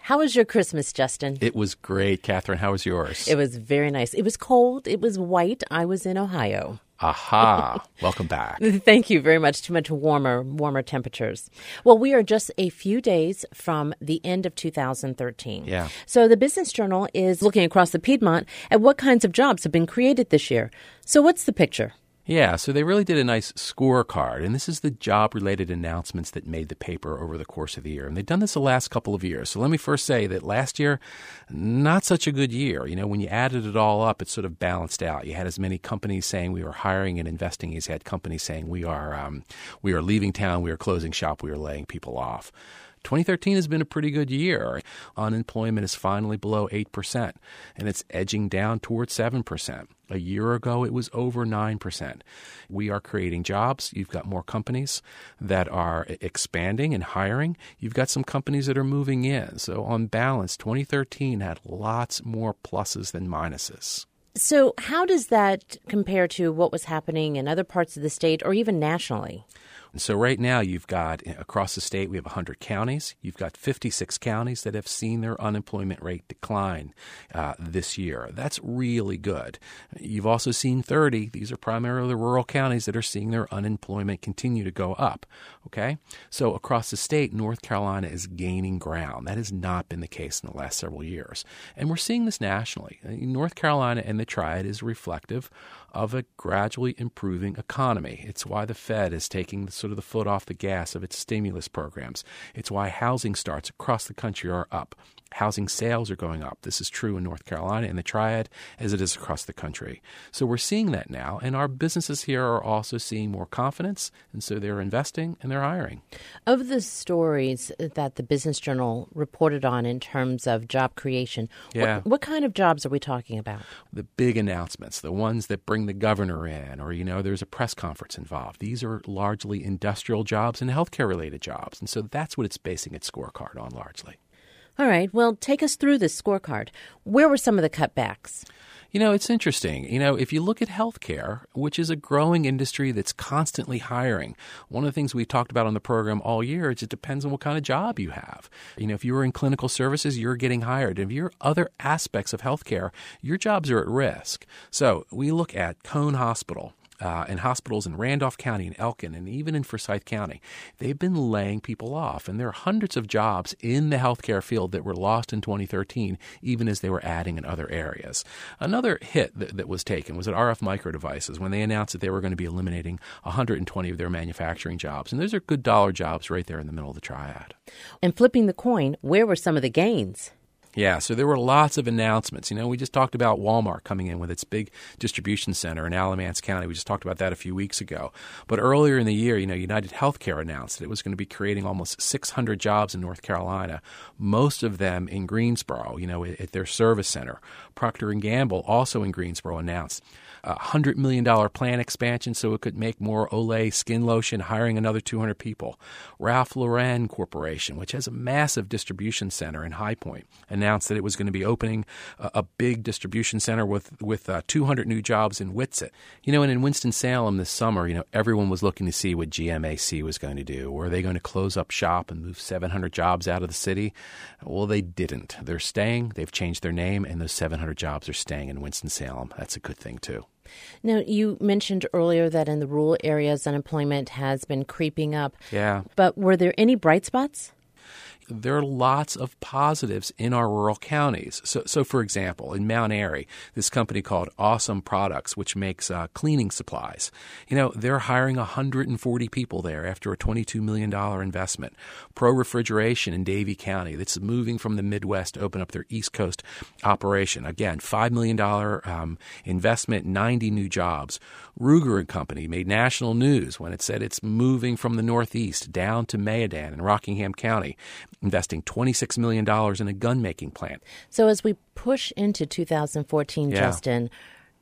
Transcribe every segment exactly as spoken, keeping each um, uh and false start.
How was your Christmas, Justin? It was great, Catherine. How was yours? It was very nice. It was cold. It was white. I was in Ohio. Aha. Welcome back. Thank you very much. Too much warmer, warmer temperatures. Well, we are just a few days from the end of two thousand thirteen. Yeah. So the Business Journal is looking across the Piedmont at what kinds of jobs have been created this year. So what's the picture? Yeah, so they really did a nice scorecard, and this is the job-related announcements that made the paper over the course of the year. And they've done this the last couple of years. So let me first say that last year, not such a good year. You know, when you added it all up, it sort of balanced out. You had as many companies saying we were hiring and investing as you had companies saying we are um, we are leaving town, we are closing shop, we are laying people off. twenty thirteen has been a pretty good year. Unemployment is finally below eight percent, and it's edging down towards seven percent. A year ago, it was over nine percent. We are creating jobs. You've got more companies that are expanding and hiring. You've got some companies that are moving in. So on balance, twenty thirteen had lots more pluses than minuses. So how does that compare to what was happening in other parts of the state or even nationally? So right now you've got, across the state, we have one hundred counties. You've got fifty-six counties that have seen their unemployment rate decline uh, this year. That's really good. You've also seen thirty. These are primarily rural counties that are seeing their unemployment continue to go up. Okay? So across the state, North Carolina is gaining ground. That has not been the case in the last several years. And we're seeing this nationally. North Carolina and the Triad is reflective of a gradually improving economy. It's why the Fed is taking the, sort of the foot off the gas of its stimulus programs. It's why housing starts across the country are up. Housing sales are going up. This is true in North Carolina and the Triad as it is across the country. So we're seeing that now, and our businesses here are also seeing more confidence, and so they're investing and they're hiring. Of the stories that the Business Journal reported on in terms of job creation, yeah. what, what kind of jobs are we talking about? The big announcements, the ones that bring the governor in, or, you know, there's a press conference involved. These are largely industrial jobs and healthcare-related jobs, and so that's what it's basing its scorecard on largely. All right. Well, take us through this scorecard. Where were some of the cutbacks? You know, it's interesting. You know, if you look at healthcare, which is a growing industry that's constantly hiring, one of the things we've talked about on the program all year is it depends on what kind of job you have. You know, if you were in clinical services, you're getting hired. If you're other aspects of healthcare, your jobs are at risk. So we look at Cone Hospital. Uh, and hospitals in Randolph County and Elkin and even in Forsyth County, they've been laying people off. And there are hundreds of jobs in the healthcare field that were lost in twenty thirteen, even as they were adding in other areas. Another hit that, that was taken was at R F Micro Devices when they announced that they were going to be eliminating one hundred twenty of their manufacturing jobs. And those are good dollar jobs right there in the middle of the triad. And flipping the coin, where were some of the gains? Yeah, so there were lots of announcements. You know, we just talked about Walmart coming in with its big distribution center in Alamance County. We just talked about that a few weeks ago. But earlier in the year, you know, United Healthcare announced that it was going to be creating almost six hundred jobs in North Carolina, most of them in Greensboro, you know, at their service center. Procter and Gamble, also in Greensboro, announced a one hundred million dollars plan expansion so it could make more Olay skin lotion, hiring another two hundred people. Ralph Lauren Corporation, which has a massive distribution center in High Point, announced that it was going to be opening a, a big distribution center with, with uh, two hundred new jobs in Whitsett. You know, and in Winston-Salem this summer, you know, everyone was looking to see what G M A C was going to do. Were they going to close up shop and move seven hundred jobs out of the city? Well, they didn't. They're staying. They've changed their name, and those seven hundred jobs are staying in Winston-Salem. That's a good thing, too. Now, you mentioned earlier that in the rural areas, unemployment has been creeping up. Yeah. But were there any bright spots? There are lots of positives in our rural counties. So, so for example, in Mount Airy, this company called Awesome Products, which makes uh, cleaning supplies, you know, they're hiring one hundred forty people there after a twenty-two million dollars investment. Pro Refrigeration in Davie County, that's moving from the Midwest to open up their East Coast operation. Again, five million dollars um, investment, ninety new jobs. Ruger and Company made national news when it said it's moving from the Northeast down to Mayodan in Rockingham County, investing twenty-six million dollars in a gun-making plant. So as we push into two thousand fourteen, yeah. Justin,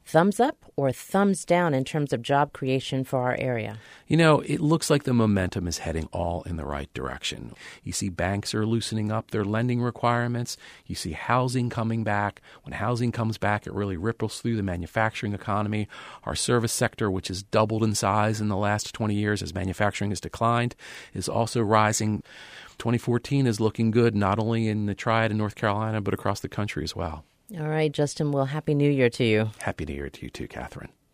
thumbs up or thumbs down in terms of job creation for our area? You know, it looks like the momentum is heading all in the right direction. You see banks are loosening up their lending requirements. You see housing coming back. When housing comes back, it really ripples through the manufacturing economy. Our service sector, which has doubled in size in the last twenty years as manufacturing has declined, is also rising. twenty fourteen is looking good, not only in the Triad in North Carolina, but across the country as well. All right, Justin. Well, Happy New Year to you. Happy New Year to you too, Catherine.